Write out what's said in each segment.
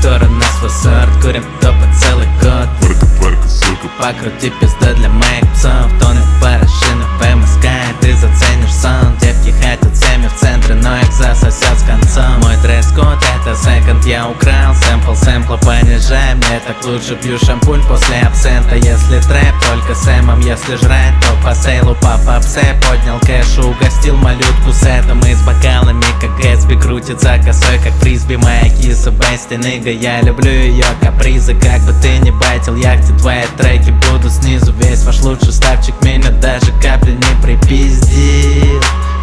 который нас высот. Курим топы целый год. Парка, сука. Покрути пизда для моих псов. Тонет порошина в МСК, ты заценишь сон. Девки хотят семьи в центре, но их засосет с концом. Мой дресс-код это секонд, я украл сэмпла понижай. Мне так лучше пью шампунь после абсента. Если трэп, только сэмом, если жрать, то по сейлу, по попсе. Поднял кэш, угостил малютку сетом. И с бокалами, как Гэтсби, крутится косой, как фрисби. Моя киса Бести, нига, я люблю ее капризы. Как бы ты ни байтил яхте, твои треки буду снизу. Весь ваш лучший ставчик меня даже капли не припиздил.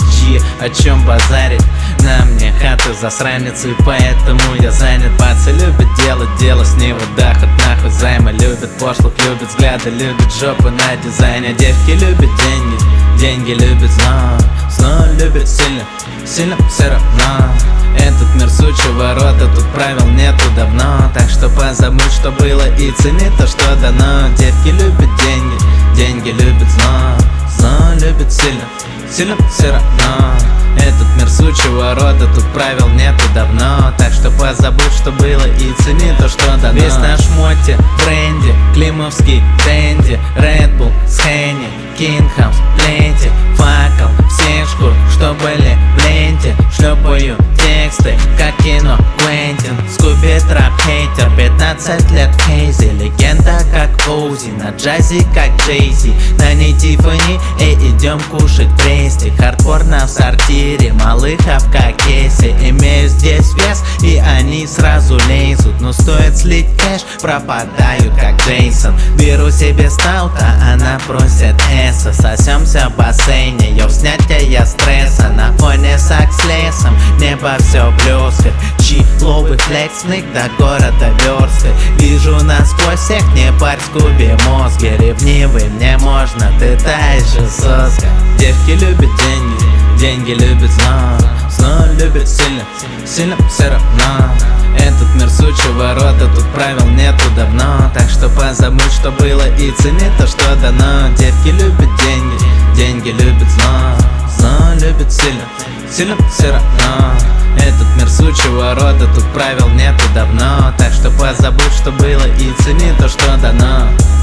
О чем базарить? На мне хаты засранец, и поэтому я занят. Пацы любят делать дело, с него доход нахуй займы. Любят пошлых, любят взгляды, любят жопы на дизайне. Девки любят деньги, деньги любят зло. Зло любят сильно, сильно все равно. Этот мир сучьего рода, тут правил нету давно. Так что позабудь, что было, и цени то, что дано. Девки любят деньги, деньги любят зло. Зло любят сильно, сильно все равно. Этот мир сучьего рода, тут правил нету давно. Так что позабудь, что было, и цени то, что дано. Весь наш моти, бренди, климовский дэнди, Red Bull с Henny, Кингхаус, пленти, факел, всех шкур, что были в ленте. Шлепаю тексты, как кино Квентин. Скуби трэп хейтер, 15 лет в хейзе. Легенда как Оузи, на джазе как Джейзи. На ней Тиффани, идем кушать в Бресте. Хардкорно в сортире, малыхов как Кейси. Имею здесь вес, и они сразу лезут. Но стоит слить кэш, пропадаю как Джейсон. Беру себе стаута, она просит эсса. Сосемся в бассейне, йоу, снятие стресса. На фоне сак с лесом, небо все блескает. Чиловый флексник до города версты. Вижу насквозь всех, не парь Скуби мозги. Ревнивый мне можно, ты таешь же соска. Девки любят деньги, деньги любят зло. Зло любят сильно, сильно все равно. Этот мир сучьего рода, тут правил нету давно. Так что позабудь, что было, и цени то, что дано. Девки любят деньги, деньги любят зло. Зло любят сильно, сильно все равно. Этот мир сучьего рода, тут правил нету давно. Так что позабудь, что было, и цени то, что дано.